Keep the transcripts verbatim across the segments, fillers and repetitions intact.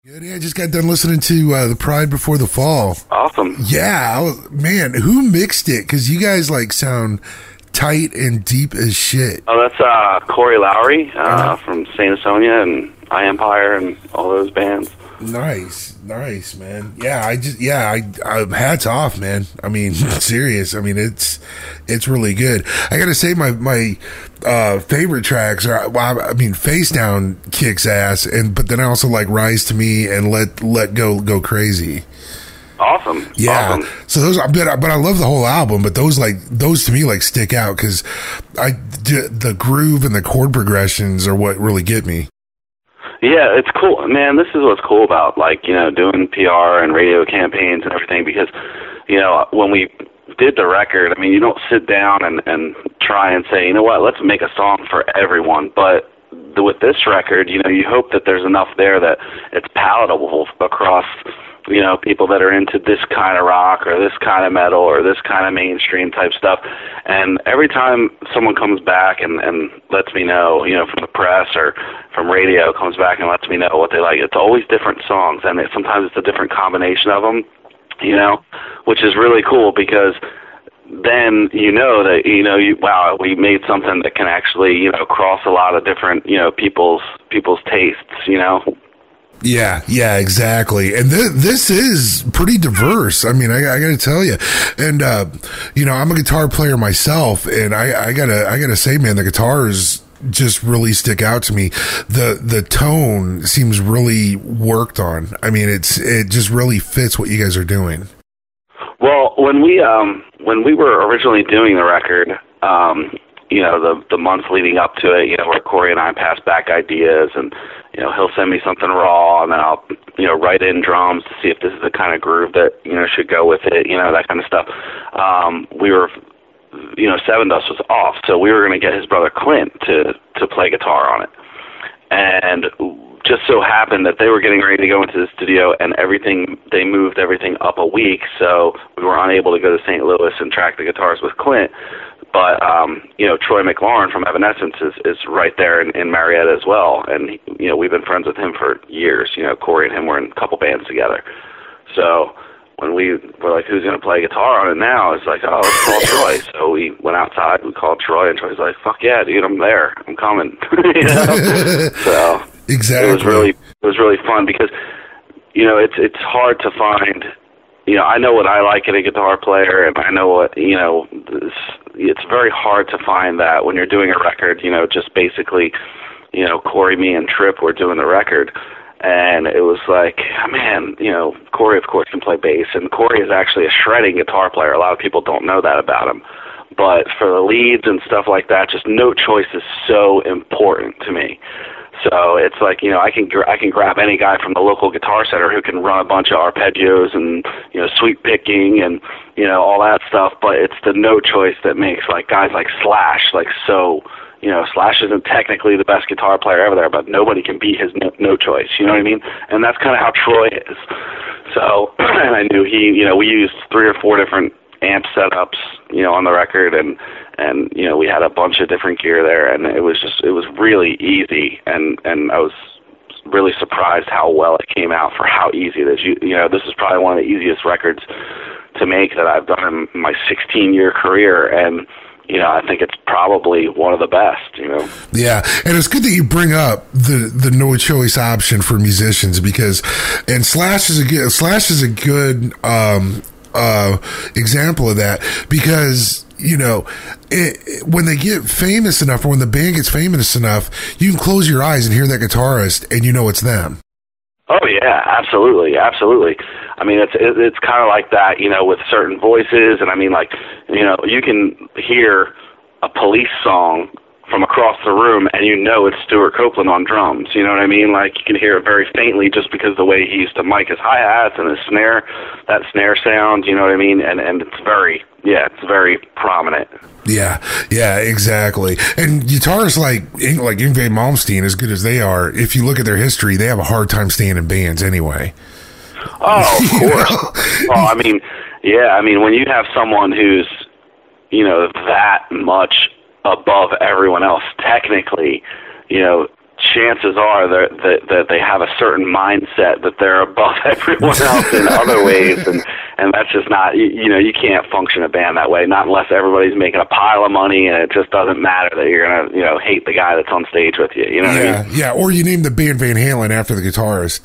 Good. Yeah, I just got done listening to uh, the Pride Before the Fall. Awesome. Yeah, I was, man, who mixed it? Because you guys like sound tight and deep as shit. Oh, that's uh, Corey Lowry uh, uh-huh. from Saint Asonia and I Empire and all those bands. Nice, nice, man. Yeah, I just yeah, I, I hats off, man. I mean, serious. I mean, it's it's really good. I gotta say, my my uh, favorite tracks are. Well, I mean, Face Down kicks ass, and but then I also like Rise to Me and Let Let Go Go Crazy. Awesome. Yeah. Awesome. So those, but but I love the whole album. But those like those to me like stick out because I the groove and the chord progressions are what really get me. Yeah, it's cool, man. This is what's cool about like you know doing P R and radio campaigns and everything because you know when we did the record, I mean you don't sit down and and try and say you know what let's make a song for everyone, but the, with this record, you know you hope that there's enough there that it's palatable across you know people that are into this kind of rock or this kind of metal or this kind of mainstream type stuff. And every time someone comes back and and lets me know, you know, from the press or from radio comes back and lets me know what they like, it's always different songs, and it, sometimes it's a different combination of them, you know, which is really cool because then you know that, you know, you, wow, we made something that can actually, you know, cross a lot of different, you know, people's people's tastes, you know. Yeah, yeah, exactly. And th- this is pretty diverse. I mean, I, I got to tell you, and uh, you know, I'm a guitar player myself, and I, I gotta, I gotta say, man, the guitars just really stick out to me. The the tone seems really worked on. I mean, it's it just really fits what you guys are doing. Well, when we um when we were originally doing the record, um, you know, the the months leading up to it, you know, where Corey and I passed back ideas and. You know, he'll send me something raw, and then I'll, you know, write in drums to see if this is the kind of groove that, you know, should go with it, you know, that kind of stuff. Um, we were, you know, Seven Dust was off, so we were going to get his brother Clint to, to play guitar on it. And just so happened that they were getting ready to go into the studio, and everything, they moved everything up a week, so we were unable to go to Saint Louis and track the guitars with Clint. But, um, you know, Troy McLaurin from Evanescence is, is right there in, in Marietta as well. And, he, you know, we've been friends with him for years. You know, Corey and him were in a couple bands together. So when we were like, who's going to play guitar on it now? It's like, oh, let's call Troy. So we went outside, we called Troy, and Troy's like, fuck yeah, dude, I'm there. I'm coming. you know? So exactly. It was really, it was really fun because, you know, it's, it's hard to find, you know, I know what I like in a guitar player, and I know what, you know, this, it's very hard to find that when you're doing a record, you know, just basically, you know, Corey, me, and Tripp were doing the record. And it was like, man, you know, Corey, of course, can play bass. And Corey is actually a shredding guitar player. A lot of people don't know that about him. But for the leads and stuff like that, just no choice is so important to me. So it's like, you know, I can I can grab any guy from the local guitar center who can run a bunch of arpeggios and, you know, sweep picking and, you know, all that stuff. But it's the no choice that makes, like, guys like Slash, like, so, you know, Slash isn't technically the best guitar player ever there, but nobody can beat his no, no choice. You know what I mean? And that's kind of how Troy is. So, and I knew he, you know, we used three or four different amp setups, you know, on the record, and and you know we had a bunch of different gear there, and it was just it was really easy, and and I was really surprised how well it came out for how easy it is. You you know, this is probably one of the easiest records to make that I've done in my sixteen year career, and you know, I think it's probably one of the best, you know. Yeah, and it's good that you bring up the the no choice option for musicians because, and Slash is a good Slash is a good um, uh, example of that because you know it, it, when they get famous enough, or when the band gets famous enough, you can close your eyes and hear that guitarist, and you know it's them. Oh yeah, absolutely, absolutely. I mean, it's it, it's kind of like that, you know, with certain voices, and I mean, like, you know, you can hear a Police song from across the room, and you know it's Stuart Copeland on drums. You know what I mean? Like, you can hear it very faintly just because the way he used to mic his hi-hats and his snare, that snare sound. You know what I mean? And and it's very, yeah, it's very prominent. Yeah, yeah, exactly. And guitarists like like Yngwie Malmsteen, as good as they are, if you look at their history, they have a hard time staying in bands anyway. Oh, of course. Well, I mean, yeah, I mean, when you have someone who's, you know, that much above everyone else, technically, you know, chances are that, that that they have a certain mindset that they're above everyone else in other ways, and and that's just not, you, you know, you can't function a band that way, not unless everybody's making a pile of money and it just doesn't matter that you're gonna, you know, hate the guy that's on stage with you. You know what yeah, I mean? Yeah, or you name the band Van Halen after the guitarist.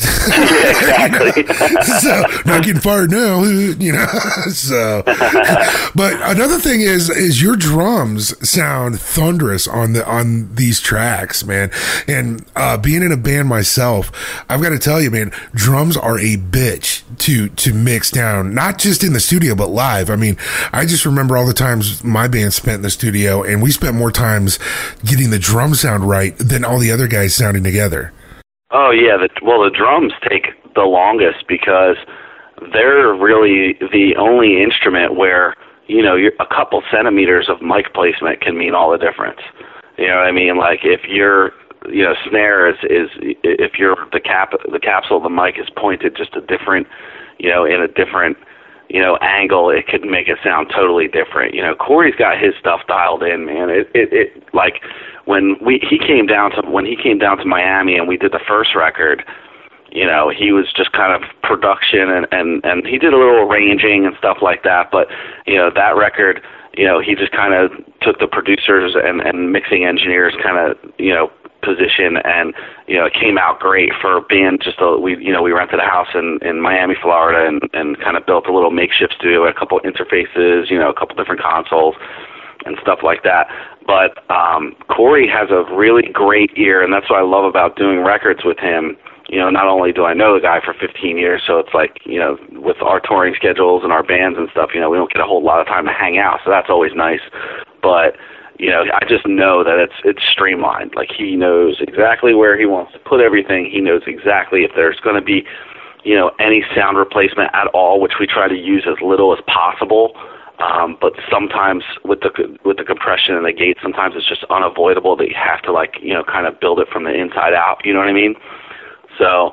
Yeah, exactly. So not getting fired now, you know. So, but another thing is is your drums sound thunderous on the on these tracks, man. And uh, being in a band myself, I've got to tell you, man, drums are a bitch to to mix down, not just in the studio but live. I mean, I just remember all the times my band spent in the studio, and we spent more times getting the drum sound right than all the other guys sounding together. Oh yeah, the, well the drums take the longest because they're really the only instrument where, you know, you're, a couple centimeters of mic placement can mean all the difference. You know what I mean? Like if you're, you know, snare is, is if you're the cap the capsule of the mic is pointed just a different, you know, in a different, you know, angle, it could make it sound totally different. You know, Corey's got his stuff dialed in, man. It it, it like when we he came down to when he came down to Miami and we did the first record, you know, he was just kind of production and, and, and he did a little arranging and stuff like that. But, you know, that record, you know, he just kind of took the producers and, and mixing engineers kind of, you know, position, and, you know, it came out great for being just a, we, you know, we rented a house in, in Miami, Florida, and, and kind of built a little makeshift studio, a couple interfaces, you know, a couple different consoles and stuff like that. But um, Corey has a really great ear, and that's what I love about doing records with him. You know, not only do I know the guy for fifteen years, so it's like, you know, with our touring schedules and our bands and stuff, you know, we don't get a whole lot of time to hang out, so that's always nice. But, you know, I just know that it's it's streamlined. Like, he knows exactly where he wants to put everything. He knows exactly if there's going to be, you know, any sound replacement at all, which we try to use as little as possible. Um, but sometimes with the with the compression and the gate, sometimes it's just unavoidable that you have to, like, you know, kind of build it from the inside out. You know what I mean? So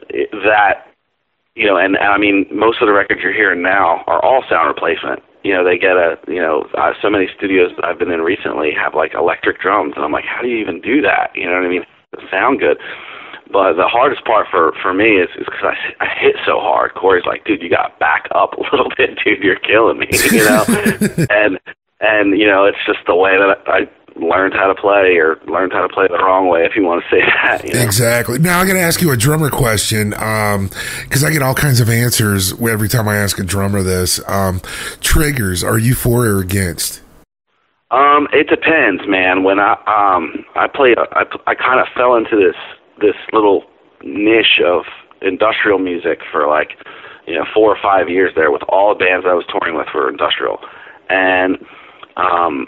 that, you know, and, and I mean, most of the records you're hearing now are all sound replacement. You know, they get a, you know, uh, so many studios that I've been in recently have like electric drums, and I'm like, how do you even do that? You know what I mean? It sound good. But the hardest part for, for me is because I, I hit so hard. Corey's like, dude, you got to back up a little bit, dude. You're killing me, you know? and, and, you know, it's just the way that I learned how to play, or learned how to play the wrong way, if you want to say that. You know? Exactly. Now I'm going to ask you a drummer question, um, because I get all kinds of answers every time I ask a drummer this. Um, triggers, are you for or against? Um, it depends, man. When I um I play, I I kind of fell into this this little niche of industrial music for like, you know, four or five years there, with all the bands I was touring with were industrial, and um.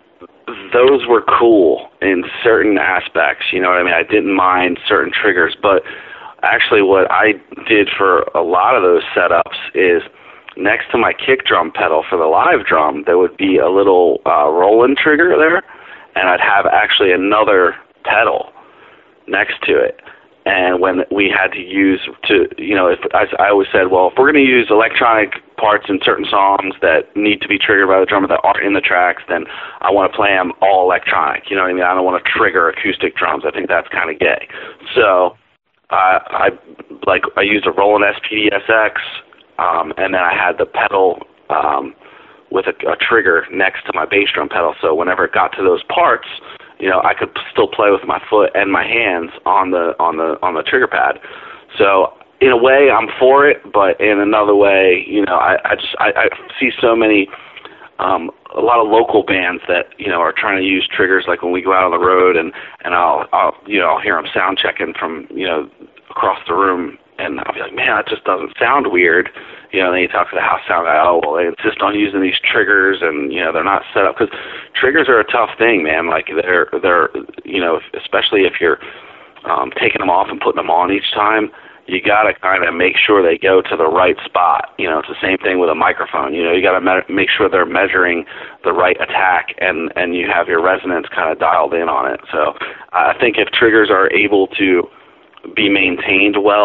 those were cool in certain aspects, you know what I mean? I didn't mind certain triggers, but actually what I did for a lot of those setups is next to my kick drum pedal for the live drum, there would be a little uh, Roland trigger there, and I'd have actually another pedal next to it. And when we had to use to, you know, if I, I always said, well, if we're going to use electronic parts in certain songs that need to be triggered by the drummer that aren't in the tracks, then I want to play them all electronic. You know what I mean? I don't want to trigger acoustic drums. I think that's kind of gay. So uh, I like I used a Roland S P D S X, um, and then I had the pedal um, with a, a trigger next to my bass drum pedal. So whenever it got to those parts, you know, I could still play with my foot and my hands on the on the on the trigger pad. So in a way, I'm for it, but in another way, you know, I, I just I, I see so many um, a lot of local bands that, you know, are trying to use triggers. Like when we go out on the road, and and I'll I'll you know I'll hear them sound checking from, you know, across the room, and I'll be like, man, that just doesn't sound weird. You know, and then you talk to the house sound guy, oh, well, they insist on using these triggers, and, you know, they're not set up. Because triggers are a tough thing, man. Like, they're, they're you know, especially if you're um, taking them off and putting them on each time, you got to kind of make sure they go to the right spot. You know, it's the same thing with a microphone. You know, you got to me- make sure they're measuring the right attack, and, and you have your resonance kind of dialed in on it. So I think if triggers are able to be maintained well,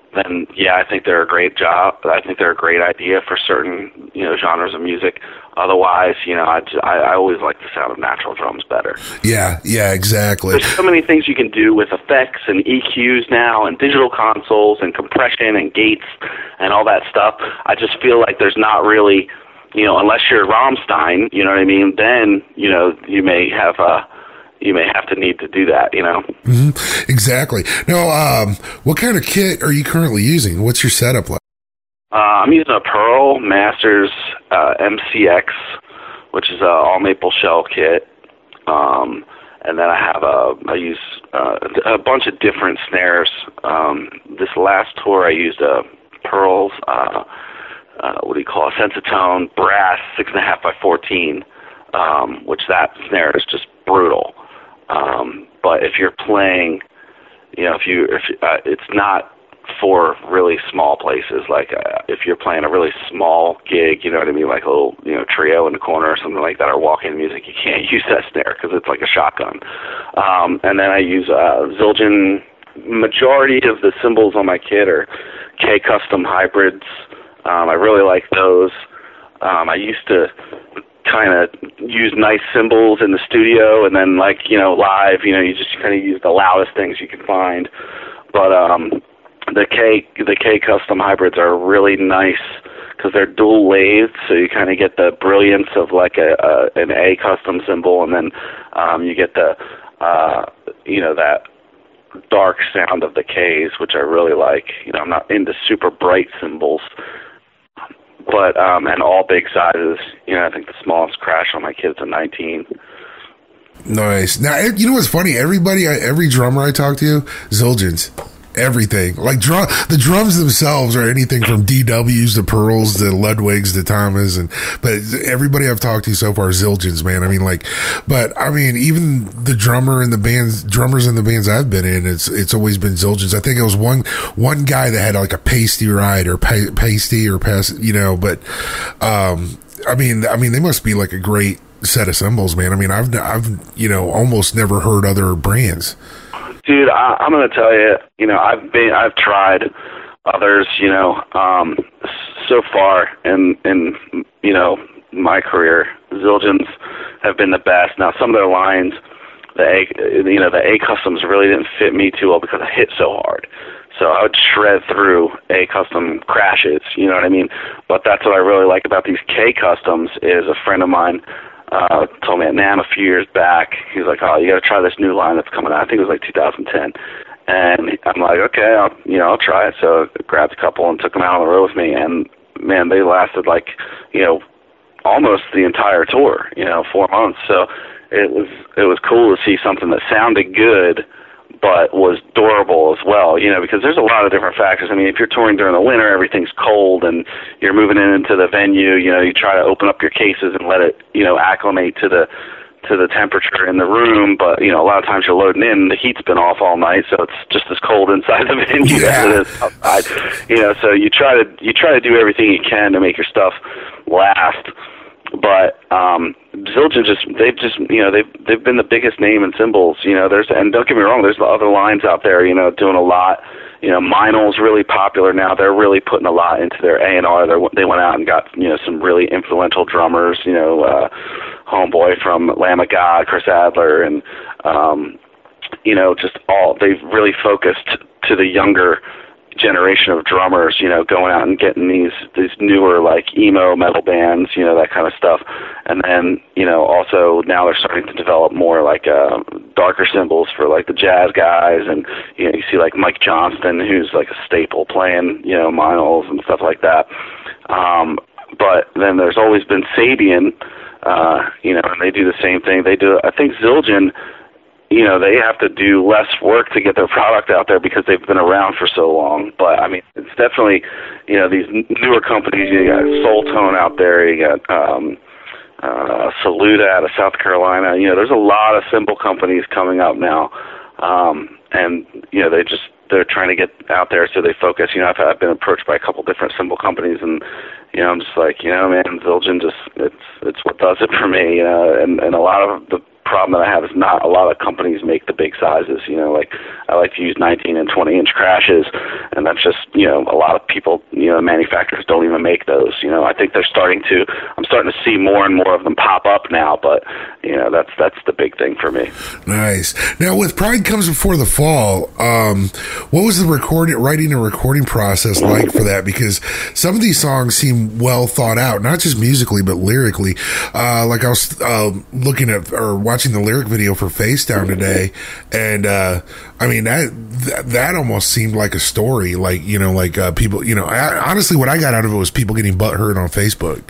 then yeah, I think they're a great job. I think they're a great idea for certain, you know, genres of music. Otherwise, you know, I, just, I, I always like the sound of natural drums better. Yeah, yeah, exactly. There's so many things you can do with effects and E Qs now and digital consoles and compression and gates and all that stuff. I just feel like there's not really, you know, unless you're Rammstein, you know what I mean, then, you know, you may have a, you may have to need to do that, you know? Mm-hmm. Exactly. Now, um, what kind of kit are you currently using? What's your setup like? Uh, I'm using a Pearl Masters uh, M C X, which is a all maple shell kit. Um, and then I have a, I use uh, a bunch of different snares. Um, this last tour I used a Pearl's, uh, uh, what do you call it, Sensitone brass six and a half by fourteen, um, which that snare is just brutal. Um, but if you're playing, you know, if you, if uh, it's not for really small places, like uh, if you're playing a really small gig, you know what I mean, like a little, you know, trio in the corner or something like that, or walk-in music, you can't use that snare because it's like a shotgun. Um, and then I use uh, Zildjian. Majority of the cymbals on my kit are K-Custom hybrids. Um, I really like those. Um, I used to kind of use nice cymbals in the studio, and then, like, you know, live, you know, you just kind of use the loudest things you can find. But um, the K the K Custom hybrids are really nice because they're dual lathed, so you kind of get the brilliance of like a, a an A custom cymbal, and then um, you get the uh, you know, that dark sound of the K's, which I really like. You know, I'm not into super bright cymbals. But, um, and all big sizes, you know, I think the smallest crash on my kid's a nineteen. Nice. Now, you know what's funny? Everybody, every drummer I talk to, Zildjians. Everything. Like, drum, the drums themselves are anything from D Ws to Pearls to Ludwigs to Thomas. And, but everybody I've talked to so far is Zildjians, man. I mean, like, but I mean, even the drummer in the bands, drummers in the bands I've been in, it's, it's always been Zildjians. I think it was one, one guy that had like a pasty ride or pa- pasty or pass, you know, but, um, I mean, I mean, they must be like a great set of cymbals, man. I mean, I've, I've, you know, almost never heard other brands. Dude, I, I'm going to tell you, you know, I've been, I've tried others, you know, um, so far in, in, you know, my career, Zildjians have been the best. Now, some of their lines, the A, you know, the A customs really didn't fit me too well because I hit so hard. So I would shred through A custom crashes, you know what I mean? But that's what I really like about these K customs is a friend of mine Uh, told me at NAMM a few years back. He was like, "Oh, you got to try this new line that's coming out." I think it was like two thousand ten. And I'm like, "Okay, I'll, you know, I'll try it." So I grabbed a couple and took them out on the road with me. And man, they lasted like, you know, almost the entire tour. You know, four months. So it was it was cool to see something that sounded good, but was durable as well, you know, because there's a lot of different factors. I mean, if you're touring during the winter, everything's cold and you're moving in into the venue, you know, you try to open up your cases and let it, you know, acclimate to the to the temperature in the room. But, you know, a lot of times you're loading in, the heat's been off all night, so it's just as cold inside the venue yeah. as it is outside. You know, so you try to you try to do everything you can to make your stuff last. But um, Zildjian just they've just you know they've they've been the biggest name in cymbals. You know, there's and don't get me wrong, there's the other lines out there. You know, doing a lot. You know, Meinl's really popular now. They're really putting a lot into their A and R. They went out and got you know some really influential drummers. You know, uh, homeboy from Lamb of God, Chris Adler, and um, you know just all they've really focused to the younger generation of drummers, you know, going out and getting these these newer like emo metal bands, you know, that kind of stuff. And then, you know, also now they're starting to develop more like uh, darker cymbals for like the jazz guys, and you know, you see like Mike Johnston, who's like a staple playing, you know, Meinls and stuff like that. Um, but then there's always been Sabian, uh, you know, and they do the same thing. They do, I think Zildjian, you know, they have to do less work to get their product out there because they've been around for so long. But, I mean, it's definitely, you know, these newer companies, you got Soul Tone out there, you got um, uh, Saluda out of South Carolina. You know, there's a lot of cymbal companies coming up now. Um, and, you know, they just, they're trying to get out there, so they focus. You know, I've, I've been approached by a couple different cymbal companies, and, you know, I'm just like, you know, man, Zildjian just, it's, it's what does it for me, you know, and, and a lot of the problem that I have is not a lot of companies make the big sizes. You know, like I like to use nineteen and twenty inch crashes, and that's just, you know, a lot of people, you know, manufacturers don't even make those. You know, I think they're starting to. I'm starting to see more and more of them pop up now, but you know, that's that's the big thing for me. Nice. Now, with Pride Comes Before the Fall, um, what was the recording, writing and recording process like for that? Because some of these songs seem well thought out, not just musically but lyrically. Uh, like I was uh, looking at or watching the lyric video for Face Down today, and uh, I mean that, that that almost seemed like a story. Like, you know, like uh, people. You know, I, honestly, what I got out of it was people getting butthurt on Facebook.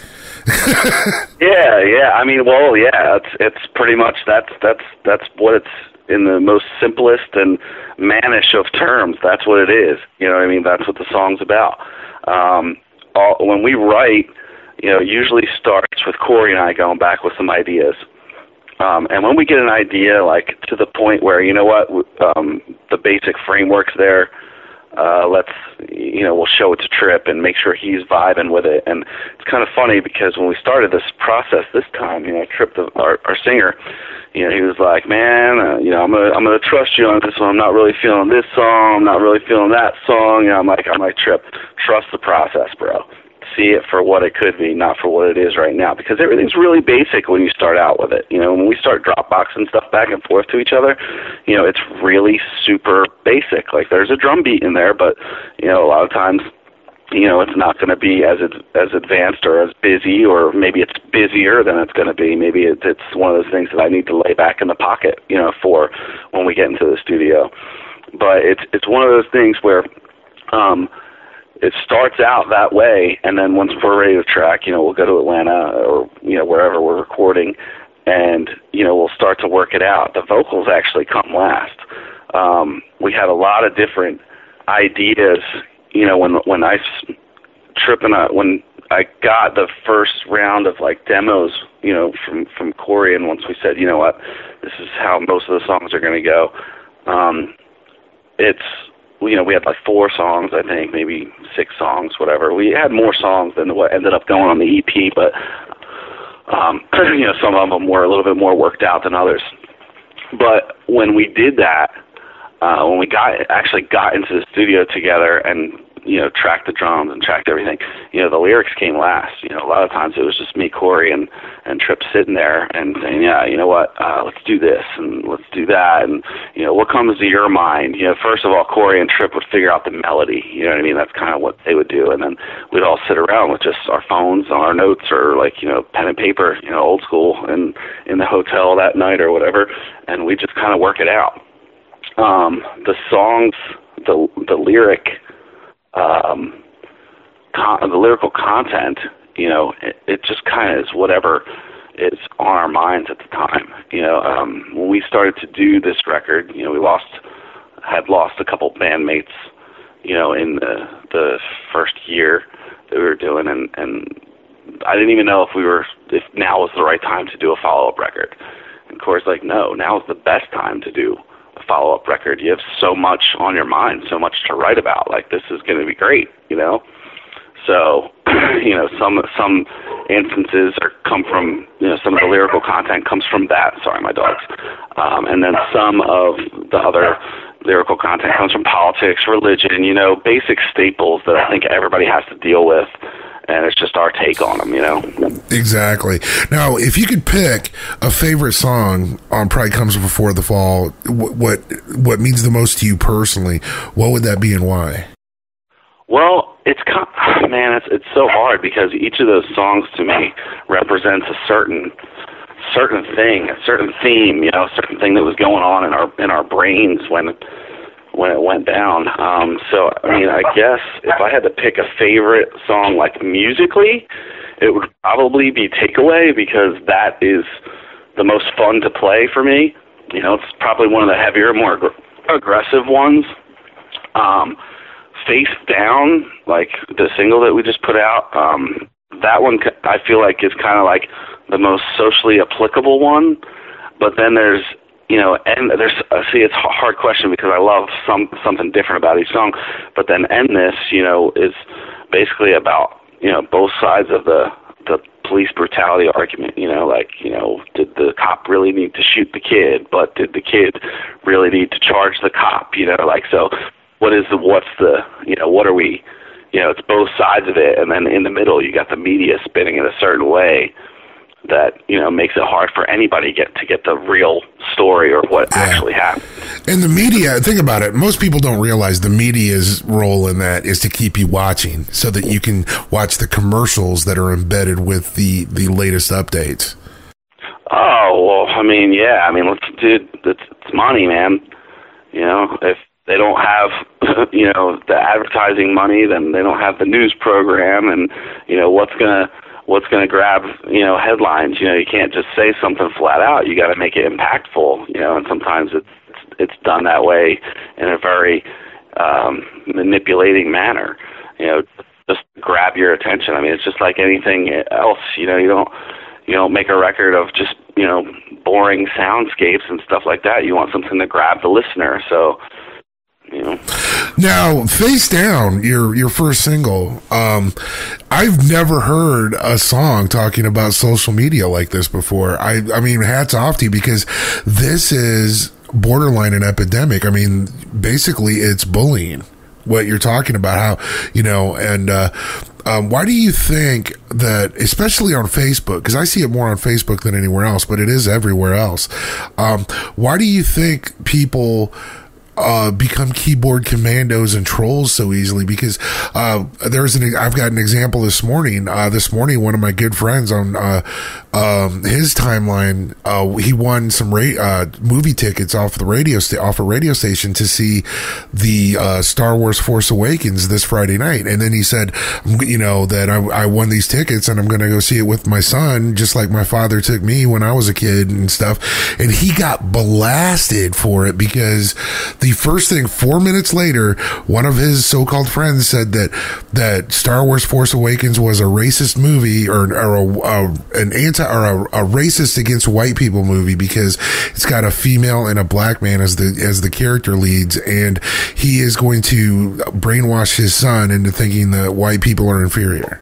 yeah, yeah. I mean, well, yeah. It's it's pretty much that's that's that's what it's in the most simplest and mannish of terms. That's what it is. You know what I mean? That's what the song's about. Um, all, when we write, you know, it usually starts with Corey and I going back with some ideas. Um, and when we get an idea, like to the point where, you know what, um, the basic framework's there, uh, let's, you know, we'll show it to Trip and make sure he's vibing with it. And it's kind of funny because when we started this process this time, you know, Trip, the, our, our singer, you know, he was like, man, uh, you know, I'm gonna, I'm gonna trust you on this one. I'm not really feeling this song. I'm not really feeling that song. You know, I'm like, I'm like, Trip, trust the process, bro. See it for what it could be, not for what it is right now. Because everything's really basic when you start out with it. You know, when we start Dropboxing stuff back and forth to each other, you know, it's really super basic. Like, there's a drum beat in there, but, you know, a lot of times, you know, it's not going to be as as advanced or as busy, or maybe it's busier than it's going to be. Maybe it's, it's one of those things that I need to lay back in the pocket, you know, for when we get into the studio. But it's it's one of those things where um, it starts out that way, and then once we're ready to track, you know, we'll go to Atlanta or, you know, wherever we're recording, and, you know, we'll start to work it out. The vocals actually come last. Um, we had a lot of different ideas. You know, when when I Trip and I, when I got the first round of like demos, you know, from from Corey, and once we said, you know what, this is how most of the songs are going to go. Um, it's you know, we had like four songs, I think, maybe six songs, whatever. We had more songs than what ended up going on the E P, but um, you know, some of them were a little bit more worked out than others. But when we did that. Uh, when we got actually got into the studio together and, you know, tracked the drums and tracked everything, you know, the lyrics came last. You know, a lot of times it was just me, Corey, and, and Trip sitting there and saying, yeah, you know what, uh, let's do this and let's do that. And, you know, what comes to your mind? You know, first of all, Corey and Trip would figure out the melody. You know what I mean? That's kind of what they would do. And then we'd all sit around with just our phones on our notes or, like, you know, pen and paper, you know, old school, and in the hotel that night or whatever, and we just kind of work it out. Um, the songs, the the lyric, um, con- the lyrical content, you know, it, it just kind of is whatever is on our minds at the time. You know, um, when we started to do this record, you know, we lost, had lost a couple bandmates, you know, in the the first year that we were doing, and and I didn't even know if we were, if now was the right time to do a follow-up record. And Corey's like, no, now is the best time to do a follow-up record. You have so much on your mind, so much to write about. Like, this is going to be great, you know? So, you know, some some instances are come from, you know, some of the lyrical content comes from that. Sorry, my dogs. Um, and then some of the other lyrical content comes from politics, religion, you know, basic staples that I think everybody has to deal with. And it's just our take on them, you know? Exactly. Now, if you could pick a favorite song on Pride Comes Before the Fall, what what means the most to you personally, what would that be and why? Well, it's man, it's it's so hard because each of those songs to me represents a certain certain thing, a certain theme, you know, a certain thing that was going on in our in our brains when when it went down. Um, so, I mean, I guess if I had to pick a favorite song, like musically, it would probably be Takeaway, because that is the most fun to play for me. You know, it's probably one of the heavier, more ag- aggressive ones. Um, Face Down, like the single that we just put out, um, that one I feel like is kind of like the most socially applicable one. But then there's, you know, and there's, uh, see, it's a hard question because I love some something different about each song. But then End This, you know, is basically about, you know, both sides of the the police brutality argument, you know, like, you know, did the cop really need to shoot the kid, but did the kid really need to charge the cop, you know, like, so what is the, what's the, you know, what are we, you know, it's both sides of it, and then in the middle you got the media spinning in a certain way that, you know, makes it hard for anybody get to get the real story or what yeah. actually happened. And the media, think about it, most people don't realize the media's role in that is to keep you watching so that you can watch the commercials that are embedded with the, the latest updates. Oh, well, I mean, yeah, I mean, let's, dude, it's, it's money, man. You know, if they don't have, you know, the advertising money, then they don't have the news program, and, you know, what's going to, what's going to grab, you know, headlines. You know, you can't just say something flat out. You got to make it impactful, you know, and sometimes it's, it's done that way in a very um, manipulating manner, you know, just grab your attention. I mean, it's just like anything else, you know, you don't, you don't make a record of just, you know, boring soundscapes and stuff like that. You want something to grab the listener. So, you know. Now, Face Down, your your first single, um, I've never heard a song talking about social media like this before. I, I mean, hats off to you, because this is borderline an epidemic. I mean, basically, it's bullying, what you're talking about, how, you know, and uh, um, why do you think that, especially on Facebook, because I see it more on Facebook than anywhere else, but it is everywhere else, um, why do you think people Uh, become keyboard commandos and trolls so easily? Because uh, there's an I've got an example this morning. Uh, this morning, one of my good friends on uh, um, his timeline, uh, he won some ra- uh, movie tickets off the radio sta- off a radio station to see the uh, Star Wars Force Awakens this Friday night, and then he said, you know, that I, I won these tickets and I'm going to go see it with my son, just like my father took me when I was a kid and stuff. And he got blasted for it because the The first thing, four minutes later, one of his so-called friends said that that Star Wars Force Awakens was a racist movie, or, or a, a, an anti or a, a racist against white people movie, because it's got a female and a black man as the as the character leads, and he is going to brainwash his son into thinking that white people are inferior.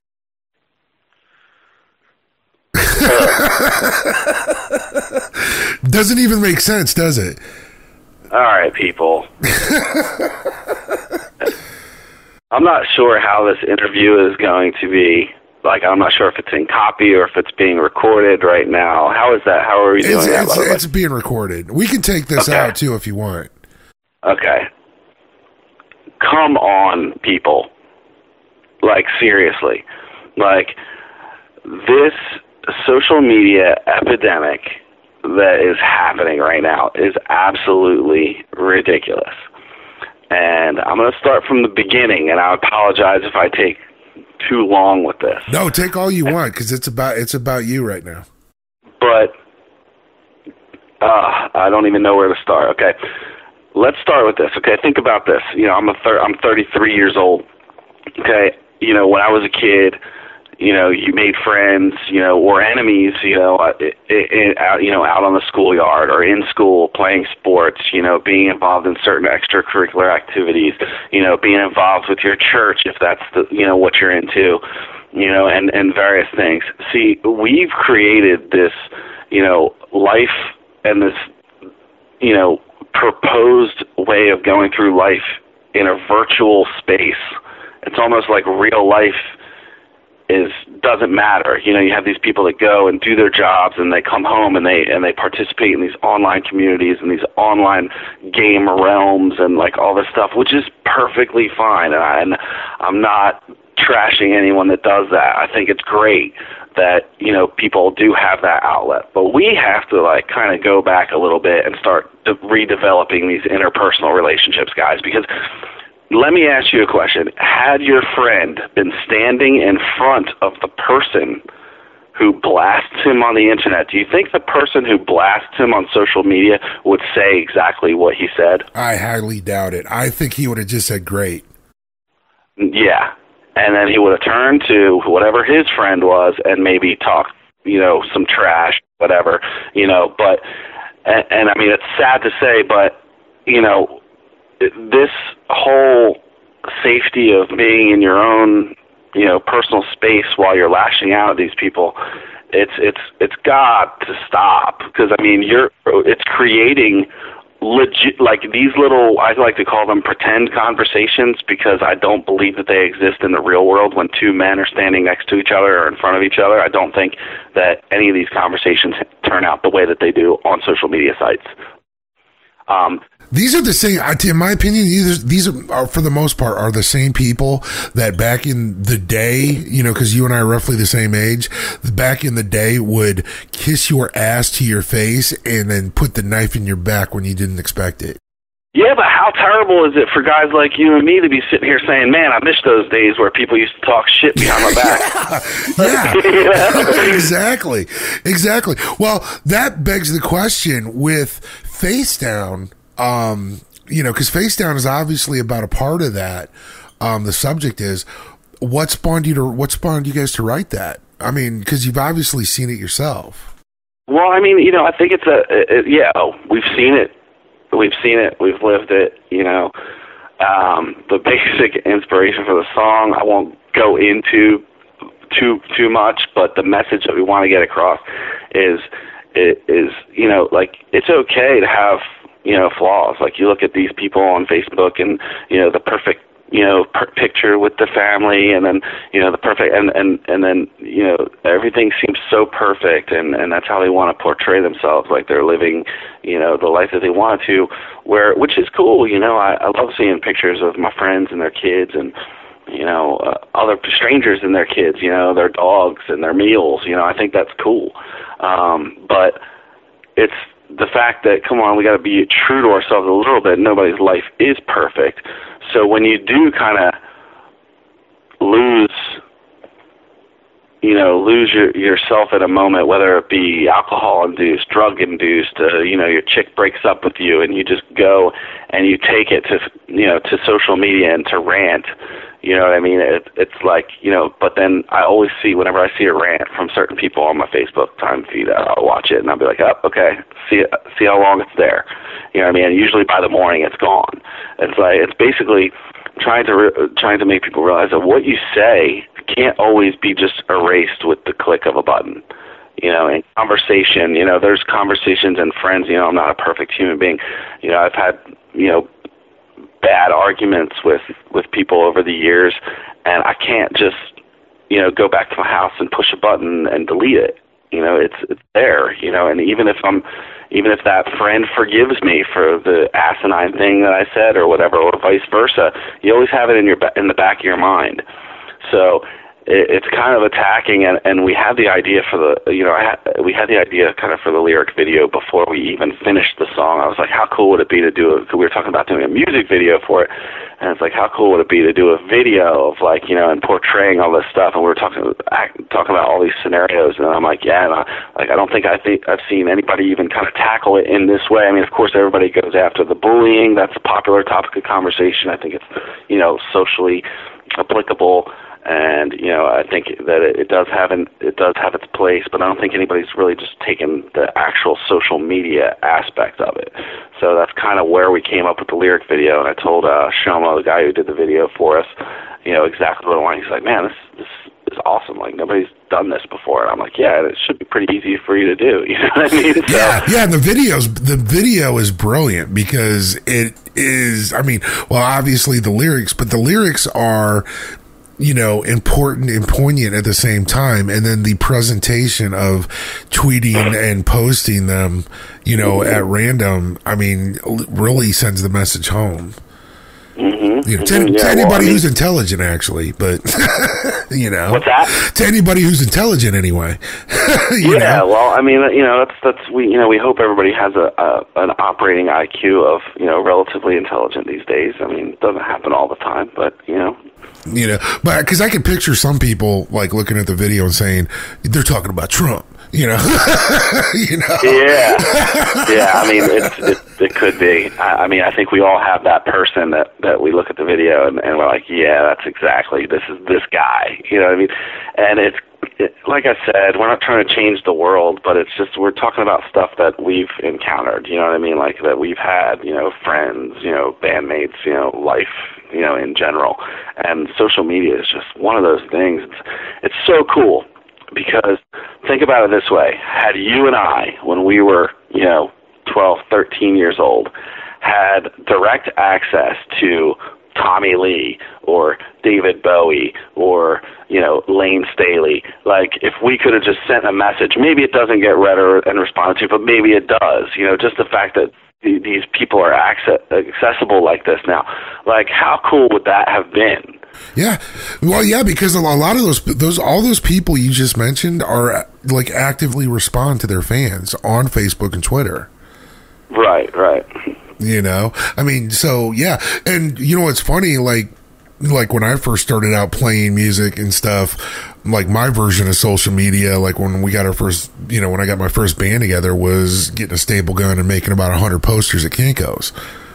Doesn't even make sense, does it? All right, people. I'm not sure how this interview is going to be. Like, I'm not sure if it's in copy or if it's being recorded right now. How is that? How are we doing it's, that? It's, it's being recorded. We can take this okay. out, too, if you want. Okay. Come on, people. Like, seriously. Like, this social media epidemic that is happening right now is absolutely ridiculous. And I'm going to start from the beginning, and I apologize if I take too long with this. No, take all you want, because it's about it's about you right now. But uh, I don't even know where to start. Okay, let's start with this. Okay, think about this. You know, I'm a thir- I'm thirty-three years old. Okay, you know, when I was a kid, you know, you made friends, you know, or enemies, you know, it, it, out, you know, out on the schoolyard or in school playing sports, you know, being involved in certain extracurricular activities, you know, being involved with your church if that's the, you know, what you're into, you know, and, and various things. See, we've created this, you know, life and this, you know, proposed way of going through life in a virtual space. It's almost like real life is doesn't matter. You know, you have these people that go and do their jobs and they come home and they and they participate in these online communities and these online game realms and like all this stuff, which is perfectly fine. And, I, and I'm not trashing anyone that does that. I think it's great that, you know, people do have that outlet. But we have to like kind of go back a little bit and start de- redeveloping these interpersonal relationships, guys, because let me ask you a question. Had your friend been standing in front of the person who blasts him on the internet, do you think the person who blasts him on social media would say exactly what he said? I highly doubt it. I think he would have just said, great. Yeah. And then he would have turned to whatever his friend was and maybe talked, you know, some trash, whatever, you know, but, and, and I mean, it's sad to say, but, you know, this whole safety of being in your own, you know, personal space while you're lashing out at these people. It's it's it's got to stop, because I mean you're it's creating legit, like these little, I like to call them pretend conversations, because I don't believe that they exist in the real world when two men are standing next to each other or in front of each other. I don't think that any of these conversations turn out the way that they do on social media sites. Um, These are the same, in my opinion, these, these are, for the most part, are the same people that back in the day, you know, because you and I are roughly the same age, back in the day would kiss your ass to your face and then put the knife in your back when you didn't expect it. Yeah, but how terrible is it for guys like you and me to be sitting here saying, man, I miss those days where people used to talk shit behind my back. yeah, yeah. exactly, exactly. Well, that begs the question with Face Down. Um, you know, because Face Down is obviously about a part of that. Um, the subject is what spawned you to what spawned you guys to write that? I mean, because you've obviously seen it yourself. Well, I mean, you know, I think it's a it, yeah, we've seen it, we've seen it, we've lived it. You know, um, the basic inspiration for the song, I won't go into too too much, but the message that we want to get across is is you know, like it's okay to have, you know, flaws. Like you look at these people on Facebook and, you know, the perfect, you know, per- picture with the family, and then, you know, the perfect, and, and, and then, you know, everything seems so perfect, and, and that's how they want to portray themselves, like they're living, you know, the life that they want to, where, which is cool, you know, I, I love seeing pictures of my friends and their kids and, you know, uh, other strangers and their kids, you know, their dogs and their meals, you know, I think that's cool. Um, but it's, the fact that, come on, we got to be true to ourselves a little bit. Nobody's life is perfect. So when you do kind of lose, you know, lose your, yourself at a moment, whether it be alcohol-induced, drug-induced, uh, you know, your chick breaks up with you and you just go and you take it to, you know, to social media and to rant. You know what I mean? It, it's like, you know, but then I always see, whenever I see a rant from certain people on my Facebook time feed, I'll watch it and I'll be like, oh, okay, see see how long it's there. You know what I mean? And usually by the morning it's gone. It's like, it's basically trying to re- trying to make people realize that what you say can't always be just erased with the click of a button. You know, in conversation, you know, there's conversations and friends, you know, I'm not a perfect human being. You know, I've had, you know, bad arguments with, with people over the years, and I can't just, you know, go back to my house and push a button and delete it. You know, it's it's there, you know, and even if I'm, even if that friend forgives me for the asinine thing that I said or whatever, or vice versa, you always have it in your in the back of your mind. So it, it's kind of attacking, and, and we had the idea for the, you know, I had, we had the idea kind of for the lyric video before we even finished the song. I was like, how cool would it be to do it? Because we were talking about doing a music video for it, and it's like, how cool would it be to do a video of, like, you know, and portraying all this stuff? And we were talking talking about all these scenarios, and I'm like, yeah, and I, like I don't think I think I've seen anybody even kind of tackle it in this way. I mean, of course, everybody goes after the bullying. That's a popular topic of conversation. I think it's, you know, socially applicable. And, you know, I think that it, it does have an, it does have its place, but I don't think anybody's really just taken the actual social media aspect of it. So that's kind of where we came up with the lyric video. And I told uh, Shoma, the guy who did the video for us, you know, exactly what I want. He's like, man, this this is awesome. Like, nobody's done this before. And I'm like, yeah, it should be pretty easy for you to do. You know what I mean? So, yeah, yeah. And the videos, the video is brilliant because it is. I mean, well, obviously the lyrics, but the lyrics are, you know, important and poignant at the same time. And then the presentation of tweeting and posting them, you know, at random, I mean, really sends the message home. Mm-hmm. You know, to, mm-hmm. yeah, to anybody well, I mean, who's intelligent, actually, but, you know. What's that? To anybody who's intelligent, anyway. yeah, know? well, I mean, you know, that's, that's, we, you know, we hope everybody has a, a, an operating I Q of, you know, relatively intelligent these days. I mean, it doesn't happen all the time, but, you know. You know, but because I can picture some people like looking at the video and saying they're talking about Trump. You know, you know. Yeah, yeah. I mean, it's, it it could be. I, I mean, I think we all have that person that, that we look at the video and, and we're like, yeah, that's exactly this is this guy. You know what I mean? And it's it, like I said, we're not trying to change the world, but it's just we're talking about stuff that we've encountered. You know what I mean? Like that we've had, you know, friends, you know, bandmates, you know, life, you know, in general. And social media is just one of those things. It's, it's so cool because think about it this way: had you and I, when we were, you know, twelve, thirteen years old, had direct access to Tommy Lee or David Bowie or, you know, Lane Staley. Like, if we could have just sent a message, maybe it doesn't get read or, and responded to, but maybe it does. You know, just the fact that th- these people are access- accessible like this now. Like, how cool would that have been? Yeah. Well, yeah, because a lot of those, those, all those people you just mentioned are, like, actively respond to their fans on Facebook and Twitter. Right, right. You know, I mean, so yeah. And you know what's funny, like like when I first started out playing music and stuff, like my version of social media, like when we got our first, you know, when I got my first band together, was getting a staple gun and making about a hundred posters at Kinko's.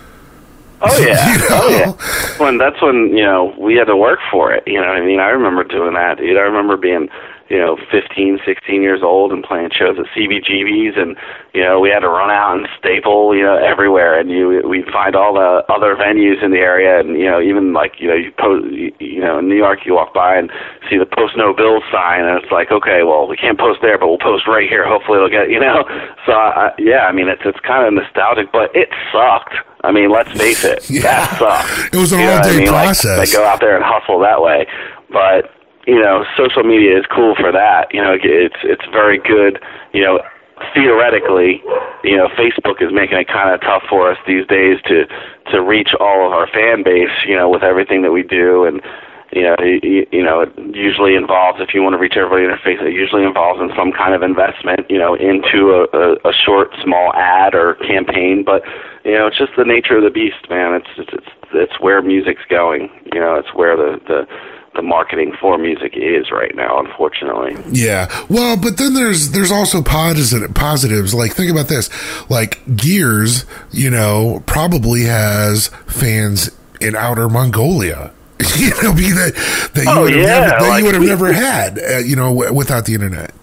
Oh yeah, you know? Oh yeah. When that's when, you know, we had to work for it. You know what I mean? I remember doing that, dude. I remember being, you know, fifteen, sixteen years old and playing shows at C B G B's, and, you know, we had to run out and staple, you know, everywhere, and you we'd find all the other venues in the area, and, you know, even like, you know, you post, you know, in New York, you walk by and see the Post No Bills sign, and it's like, okay, well, we can't post there, but we'll post right here. Hopefully it'll get, you know. So uh, yeah, I mean, it's it's kind of nostalgic, but it sucked. I mean, let's face it, yeah. That sucked. It was an you all day I mean? process. Like, they go out there and hustle that way, but, you know, social media is cool for that. You know, it's it's very good. You know, theoretically, you know, Facebook is making it kind of tough for us these days to to reach all of our fan base. You know, with everything that we do, and you know, you, you know, it usually involves, if you want to reach everybody in their face, it usually involves in some kind of investment. You know, into a, a, a short, small ad or campaign. But you know, it's just the nature of the beast, man. It's it's it's, it's where music's going. You know, it's where the the the marketing for music is right now, unfortunately. Yeah. Well, but then there's there's also positive positives. Like, think about this. Like, Gears, you know, probably has fans in outer Mongolia. You know, be that that you oh, would have yeah. never, that like, you would have never had, uh, you know, w- without the internet.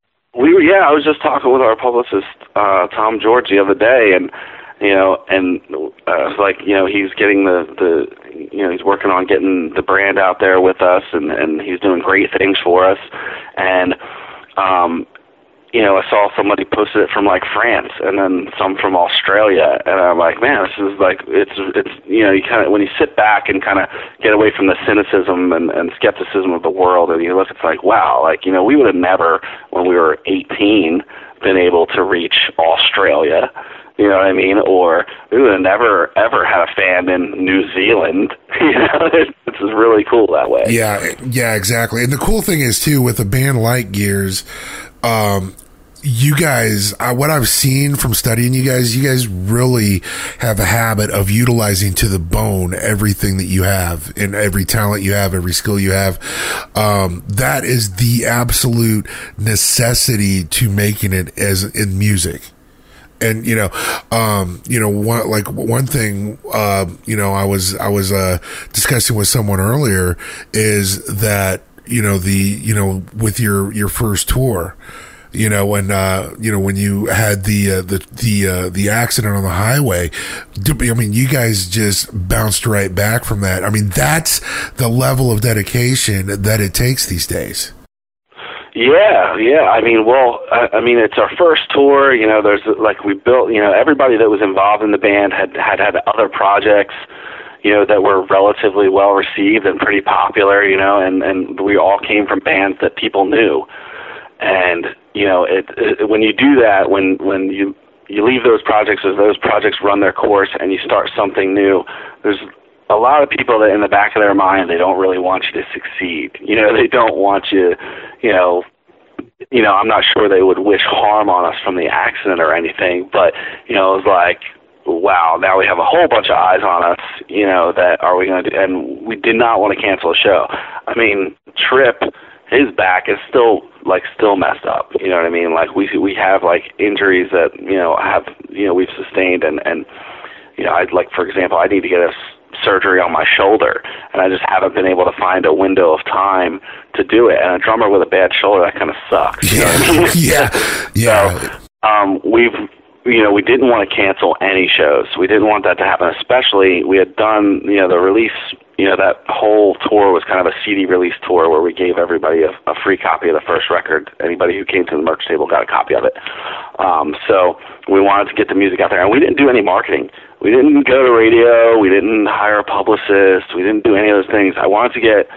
We were, yeah. I was just talking with our publicist, uh, Tom George, the other day, and you know, and uh, it's like, you know, he's getting the, the, you know, he's working on getting the brand out there with us, and, and he's doing great things for us. And, um, you know, I saw somebody posted it from like France, and then some from Australia, and I'm like, man, this is like, it's, it's, you know, you kind of, when you sit back and kind of get away from the cynicism and, and skepticism of the world, and you look, it's like, wow, like, you know, we would have never, when we were eighteen, been able to reach Australia. You know what I mean? Or we would have never, ever had a fan in New Zealand. You know, it's, it's really cool that way. Yeah, yeah, exactly. And the cool thing is, too, with a band like Gears, um, you guys, uh, what I've seen from studying you guys, you guys really have a habit of utilizing to the bone everything that you have, and every talent you have, every skill you have. Um, that is the absolute necessity to making it as in music. And, you know, um, you know, one, like one thing, uh, you know, I was, I was, uh, discussing with someone earlier is that, you know, the, you know, with your, your first tour, you know, when, uh, you know, when you had the, uh, the, the, uh, the accident on the highway, I mean, you guys just bounced right back from that. I mean, that's the level of dedication that it takes these days. Yeah, yeah. I mean, well, I, I mean, it's our first tour. You know, there's like we built. You know, everybody that was involved in the band had had had other projects, you know, that were relatively well received and pretty popular. You know, and and we all came from bands that people knew. And you know, it, it when you do that, when when you you leave those projects as those projects run their course, and you start something new, there's a lot of people that in the back of their mind, they don't really want you to succeed. You know, they don't want you, you know, you know, I'm not sure they would wish harm on us from the accident or anything, but, you know, it was like, wow, now we have a whole bunch of eyes on us, you know, that are we going to do, and we did not want to cancel a show. I mean, Trip, his back is still, like, still messed up, you know what I mean? Like, we we have, like, injuries that, you know, have, you know, we've sustained, and, and you know, I'd like, for example, I need to get us surgery on my shoulder, and I just haven't been able to find a window of time to do it. And a drummer with a bad shoulder, that kind of sucks. You yeah, know what I mean? yeah, yeah. So, um, we've, you know, we didn't want to cancel any shows. We didn't want that to happen, especially we had done, you know, the release, you know, that whole tour was kind of a C D release tour where we gave everybody a, a free copy of the first record. Anybody who came to the merch table got a copy of it. Um, so we wanted to get the music out there, and we didn't do any marketing. We didn't go to radio. We didn't hire a publicist. We didn't do any of those things. I wanted to get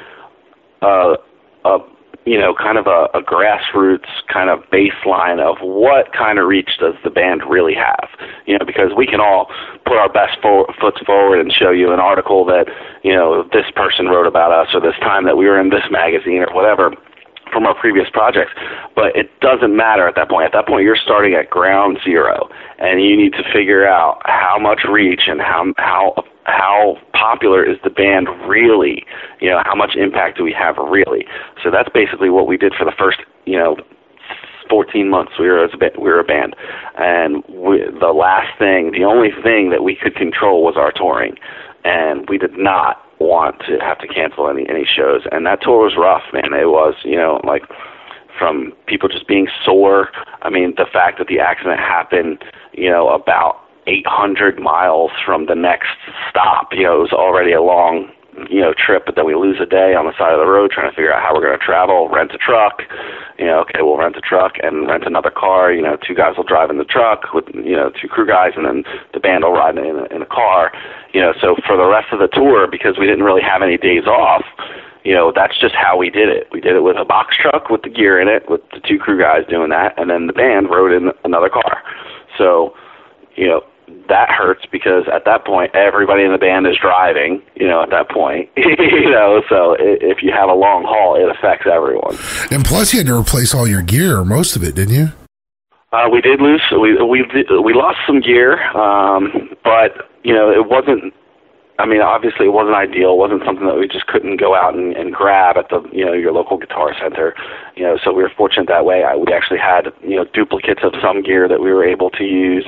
uh, a you know, kind of a, a grassroots kind of baseline of what kind of reach does the band really have, you know, because we can all put our best for, foot forward and show you an article that, you know, this person wrote about us or this time that we were in this magazine or whatever from our previous projects, but it doesn't matter at that point. At that point, you're starting at ground zero, and you need to figure out how much reach and how how how popular is the band really, you know, how much impact do we have really. So that's basically what we did for the first, you know, fourteen months we were as a band, we were a band. And we, the last thing, the only thing that we could control was our touring, and we did not want to have to cancel any any shows. And that tour was rough, man. It was, you know, like from people just being sore. I mean, the fact that the accident happened, you know, about eight hundred miles from the next stop, you know, it was already a long, you know, trip, but then we lose a day on the side of the road trying to figure out how we're going to travel, rent a truck, you know, okay, we'll rent a truck and rent another car, you know, two guys will drive in the truck with, you know, two crew guys, and then the band will ride in a, in a car, you know, so for the rest of the tour, because we didn't really have any days off, you know, that's just how we did it. We did it with a box truck with the gear in it, with the two crew guys doing that, and then the band rode in another car. So, you know, that hurts because at that point, everybody in the band is driving, you know, at that point, you know, so if you have a long haul, it affects everyone. And plus you had to replace all your gear, most of it, didn't you? Uh, we did lose, we, we, we lost some gear, um, but, you know, it wasn't, I mean, obviously it wasn't ideal. It wasn't something that we just couldn't go out and, and grab at the, you know, your local Guitar Center. You know, so we were fortunate that way. I, we actually had, you know, duplicates of some gear that we were able to use.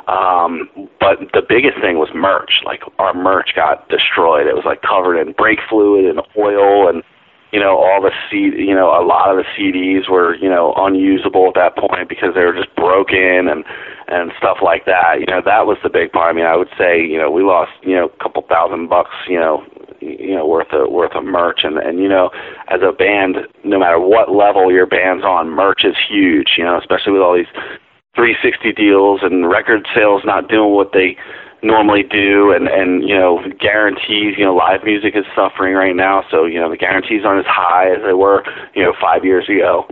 Um, but the biggest thing was merch. Like, our merch got destroyed. It was like covered in brake fluid and oil, and, you know, all the C, you know, a lot of the C Ds were, you know, unusable at that point because they were just broken and, and stuff like that. You know, that was the big part. I mean, I would say, you know, we lost, you know, a couple thousand bucks, you know, you know, worth of, worth of merch. And, and, you know, as a band, no matter what level your band's on, merch is huge, you know, especially with all these three sixty deals and record sales not doing what they normally do, and, and, you know, guarantees, you know, live music is suffering right now, so, you know, the guarantees aren't as high as they were, you know, five years ago.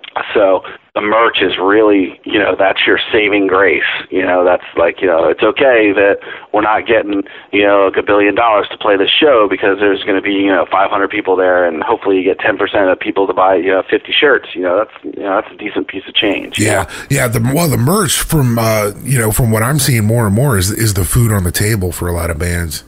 So the merch is really, you know, that's your saving grace. You know, that's like, you know, it's okay that we're not getting, you know, a billion dollars to play this show because there's going to be, you know, five hundred people there, and hopefully you get ten percent of people to buy, you know, fifty shirts. You know, that's, you know, that's a decent piece of change. Yeah. know? Yeah. The, well, the merch from, uh, you know, from what I'm seeing more and more is, is the food on the table for a lot of bands.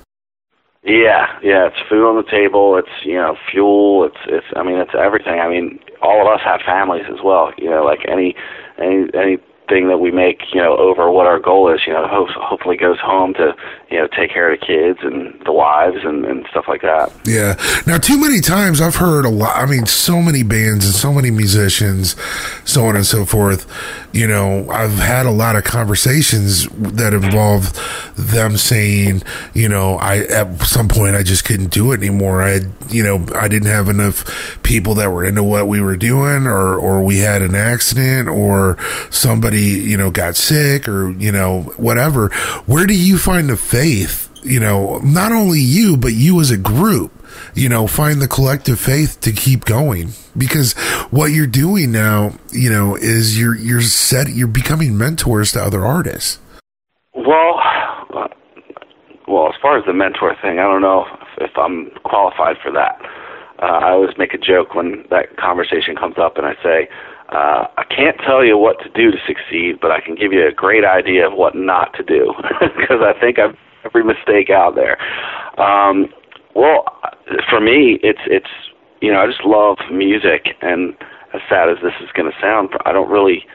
Yeah, yeah, it's food on the table, it's, you know, fuel, it's, it's, I mean, it's everything. I mean, all of us have families as well, you know, like any, any, anything that we make, you know, over what our goal is, you know, ho- hopefully goes home to, you know, take care of the kids and the wives and, and stuff like that. Yeah. Now, too many times I've heard a lot, I mean, so many bands and so many musicians, so on and so forth, you know, I've had a lot of conversations that involve them saying, you know, I, at some point I just couldn't do it anymore. I had, you know, I didn't have enough people that were into what we were doing, or, or we had an accident, or somebody, you know, got sick, or, you know, whatever. Where do you find the faith, you know, not only you, but you as a group, you know, find the collective faith to keep going? Because what you're doing now, you know, is you're, you're set, you're becoming mentors to other artists. Well, uh, well, as far as the mentor thing, I don't know if, if I'm qualified for that. Uh, I always make a joke when that conversation comes up, and I say, Uh, I can't tell you what to do to succeed, but I can give you a great idea of what not to do, because I think I've every mistake out there. Um, well, for me, it's it's you know, I just love music, and as sad as this is going to sound, I don't really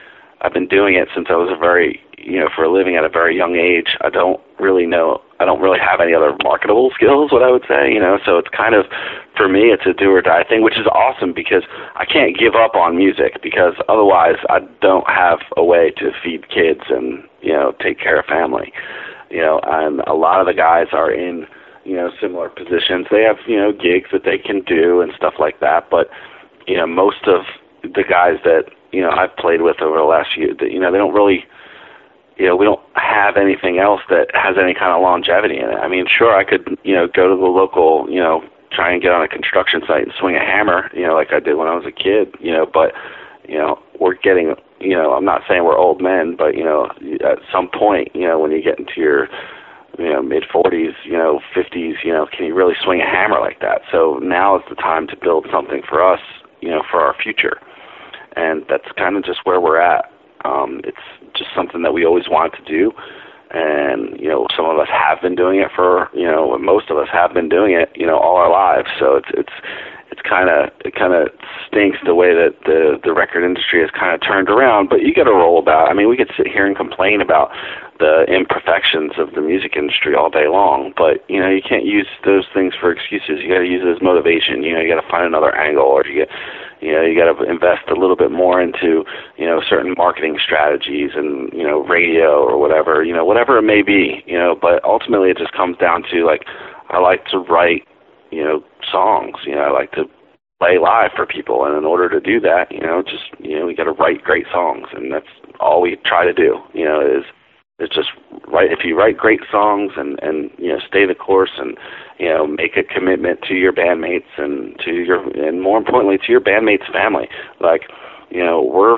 I've been doing it since I was a very, you know, for a living at a very young age. I don't really know, I don't really have any other marketable skills, what I would say, you know, so it's kind of, for me, it's a do or die thing, which is awesome because I can't give up on music because otherwise I don't have a way to feed kids and, you know, take care of family. You know, and a lot of the guys are in, you know, similar positions. They have, you know, gigs that they can do and stuff like that, but, you know, most of the guys that, you know, I've played with over the last year, you know, they don't really, you know, we don't have anything else that has any kind of longevity in it. I mean, sure, I could, you know, go to the local, you know, try and get on a construction site and swing a hammer, you know, like I did when I was a kid, you know, but, you know, we're getting, you know, I'm not saying we're old men, but, you know, at some point, you know, when you get into your, you know, mid forties, you know, fifties, you know, can you really swing a hammer like that? So now is the time to build something for us, you know, for our future. And that's kind of just where we're at. Um, it's just something that we always wanted to do. And, you know, some of us have been doing it for, you know, most of us have been doing it, you know, all our lives. So it's, it's, it's kind of, it kind of stinks the way that the, the record industry has kind of turned around, but you got to roll about. I mean, we could sit here and complain about the imperfections of the music industry all day long, but, you know, you can't use those things for excuses. You got to use it as motivation. You know, you got to find another angle, or you get, you know, you got to invest a little bit more into, you know, certain marketing strategies and, you know, radio or whatever, you know, whatever it may be, you know, but ultimately it just comes down to, like, I like to write, you know, songs, you know, I like to play live for people, and in order to do that, you know, just, you know, we got to write great songs, and that's all we try to do, you know, is, is just write, if you write great songs and, and, you know, stay the course and, you know, make a commitment to your bandmates and to your, and more importantly, to your bandmates' family. Like, you know, we're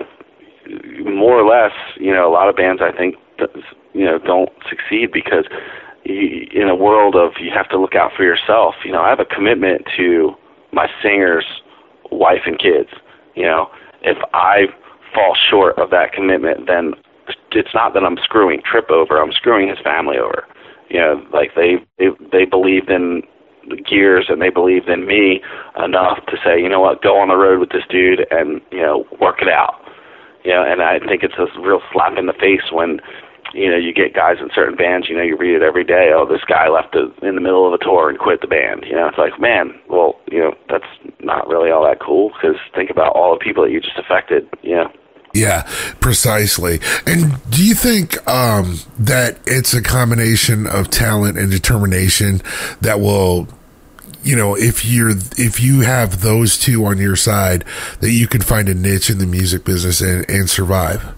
more or less, you know, a lot of bands, I think, you know, don't succeed because you, in a world of you have to look out for yourself. You know, I have a commitment to my singer's wife and kids. You know, if I fall short of that commitment, then it's not that I'm screwing Trip over, I'm screwing his family over. You know, like they, they, they believed in Gears and they believed in me enough to say, you know what, go on the road with this dude and, you know, work it out. You know, and I think it's a real slap in the face when, you know, you get guys in certain bands, you know, you read it every day, oh, this guy left a, in the middle of a tour and quit the band. You know, it's like, man, well, you know, that's not really all that cool because think about all the people that you just affected, you know. Yeah, precisely. And do you think um, that it's a combination of talent and determination that will, you know, if you're if you have those two on your side, that you can find a niche in the music business and, and survive?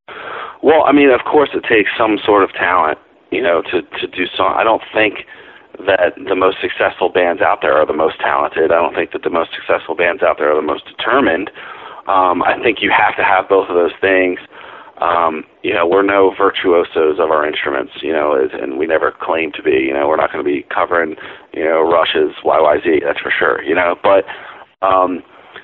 Well, I mean, of course, it takes some sort of talent, you know, to to do so. I don't think that the most successful bands out there are the most talented. I don't think that the most successful bands out there are the most determined. Um, I think you have to have both of those things. Um, you know, we're no virtuosos of our instruments, you know, and we never claim to be. You know, we're not going to be covering, you know, Rush's Y Y Z, that's for sure, you know. But um,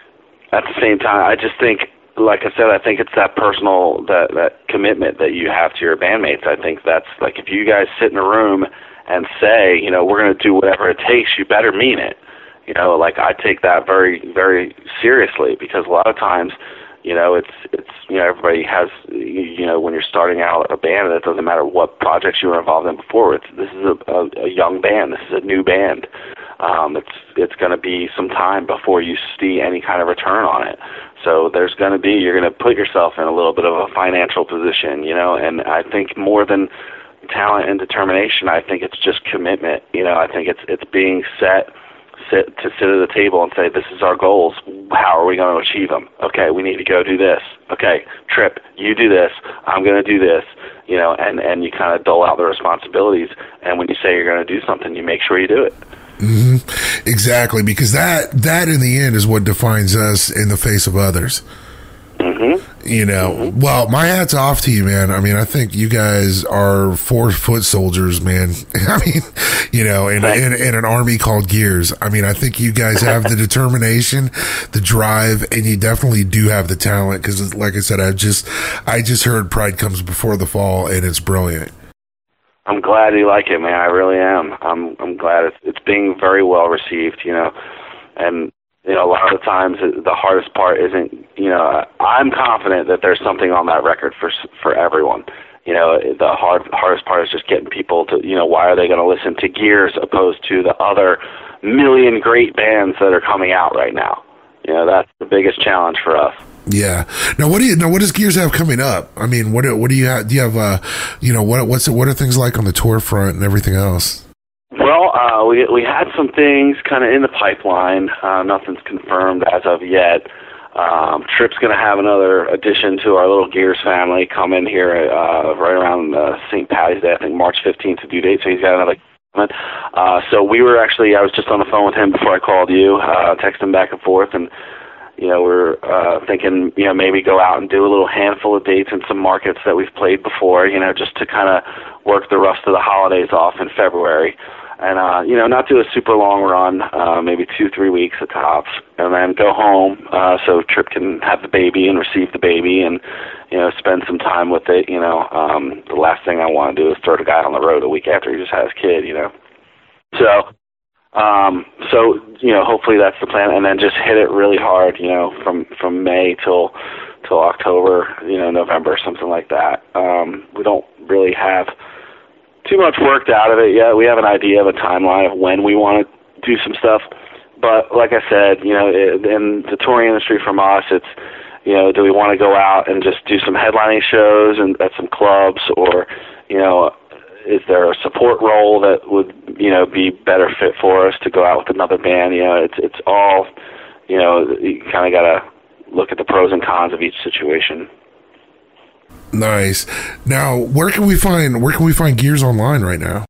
at the same time, I just think, like I said, I think it's that personal, that, that commitment that you have to your bandmates. I think that's, like, if you guys sit in a room and say, you know, we're going to do whatever it takes, you better mean it. You know, like I take that very, very seriously because a lot of times, you know, it's, it's, you know, everybody has, you know, when you're starting out a band, it doesn't matter what projects you were involved in before. It's, this is a, a, a young band. This is a new band. Um, it's, it's going to be some time before you see any kind of return on it. So there's going to be, you're going to put yourself in a little bit of a financial position, you know, and I think more than talent and determination, I think it's just commitment. You know, I think it's, it's being set, Sit, to sit at the table and say, this is our goals. How are we going to achieve them? Okay, we need to go do this. Okay, Trip, you do this. I'm going to do this. You know, and, and you kind of dole out the responsibilities. And when you say you're going to do something, you make sure you do it. Mm-hmm. Exactly, because that, that in the end is what defines us in the face of others. Mm-hmm. You know, mm-hmm. Well, my hat's off to you, man. I mean, I think you guys are four foot soldiers, man. I mean, you know, in, in, in an army called Gears. I mean, I think you guys have the determination, the drive, and you definitely do have the talent. Because, like I said, I just, I just heard Pride Comes Before the Fall, and it's brilliant. I'm glad you like it, man. I really am. I'm, I'm glad it's, it's being very well received. You know, and. You know, a lot of the times the hardest part isn't, you you know, I'm confident that there's something on that record for for everyone. You know, the hard hardest part is just getting people to, you know, why are they going to listen to Gears opposed to the other million great bands that are coming out right now? You know, that's the biggest challenge for us. Yeah. Now, what do you now? What does Gears have coming up? I mean, what do, what do you have? Do you have, uh, you know, what what's what are things like on the tour front and everything else? Well, uh, we we had some things kind of in the pipeline. Uh, nothing's confirmed as of yet. Um, Trip's going to have another addition to our little Gears family come in here uh, right around uh, Saint Patty's Day, I think March fifteenth to due date, so he's got another uh, so we were actually, I was just on the phone with him before I called you, uh, texting back and forth, and, you know, we're uh, thinking, you know, maybe go out and do a little handful of dates in some markets that we've played before, you know, just to kind of work the rest of the holidays off in February. And, uh, you know, not do a super long run, uh, maybe two, three weeks at tops, and then go home uh, so Trip can have the baby and receive the baby and, you know, spend some time with it. You know, um, the last thing I want to do is throw the guy on the road a week after he just had his kid, you know. So, um, so you know, hopefully that's the plan, and then just hit it really hard, you know, from, from May till till October, you know, November, something like that. Um, we don't really have too much worked out of it yet. We have an idea of a timeline of when we want to do some stuff. But like I said, you know, in the touring industry from us, it's, you know, do we want to go out and just do some headlining shows and at some clubs, or, you know, is there a support role that would, you know, be better fit for us to go out with another band? You know, it's it's all, you know, you kind of got to look at the pros and cons of each situation. Nice. Now, where can we find where can we find Gears online right now?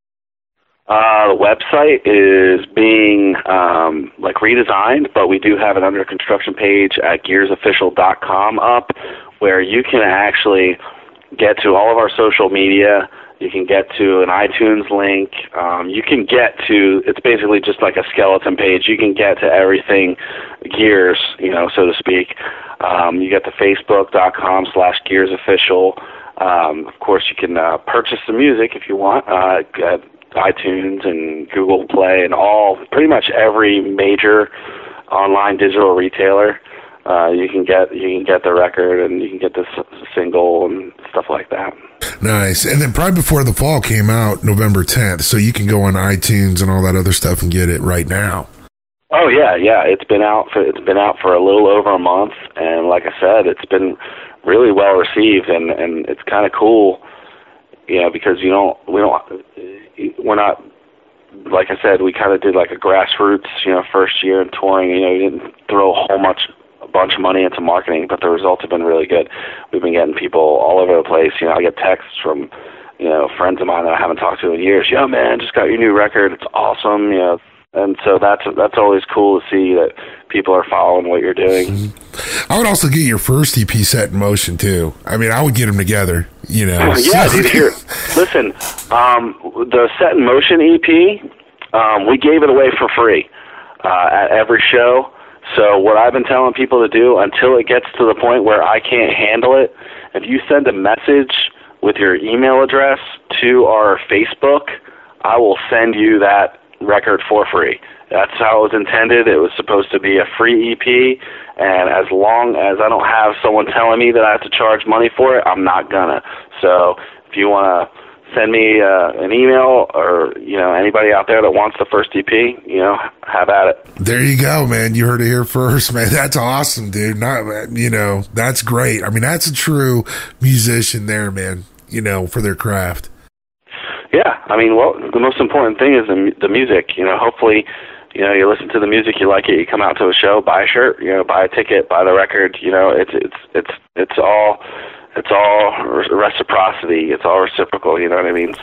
Uh, the website is being um, like redesigned, but we do have an under construction page at gears official dot com up, where you can actually get to all of our social media. You can get to an iTunes link. Um, you can get to, it's basically just like a skeleton page. You can get to everything Gears, you know, so to speak. Um, you get to facebook dot com slash gears official. Um, of course, you can uh, purchase the music if you want uh, at iTunes and Google Play and all, pretty much every major online digital retailer. Uh, you can get you can get the record and you can get the s- single and stuff like that. Nice. And then probably before the fall came out, November tenth, so you can go on iTunes and all that other stuff and get it right now. Oh yeah, yeah. It's been out for it's been out for a little over a month, and like I said, it's been really well received, and, and it's kind of cool, you know, because you don't we don't we're not, like I said, we kind of did like a grassroots, you know, first year in touring. You know, we didn't throw a whole much. a bunch of money into marketing, but the results have been really good. We've been getting people all over the place. You know, I get texts from, you know, friends of mine that I haven't talked to in years. Yo, man, just got your new record. It's awesome. You know, and so that's that's always cool to see that people are following what you're doing. Mm-hmm. I would also get your first E P Set in Motion too. I mean, I would get them together. You know, yeah, dude. Here, listen, um, the Set in Motion E P, um, we gave it away for free uh, at every show. So what I've been telling people to do until it gets to the point where I can't handle it, if you send a message with your email address to our Facebook, I will send you that record for free. That's how it was intended. It was supposed to be a free E P, and as long as I don't have someone telling me that I have to charge money for it, I'm not gonna. So if you want to send me uh, an email, or, you know, anybody out there that wants the first E P, you know, have at it. There you go, man. You heard it here first, man. That's awesome, dude. Not, you know, that's great. I mean, that's a true musician there, man, you know, for their craft. Yeah. I mean, well, the most important thing is the, the music. You know, hopefully, you know, you listen to the music, you like it, you come out to a show, buy a shirt, you know, buy a ticket, buy the record. You know, it's, it's, it's, it's all... It's all reciprocity. It's all reciprocal. You know what I mean?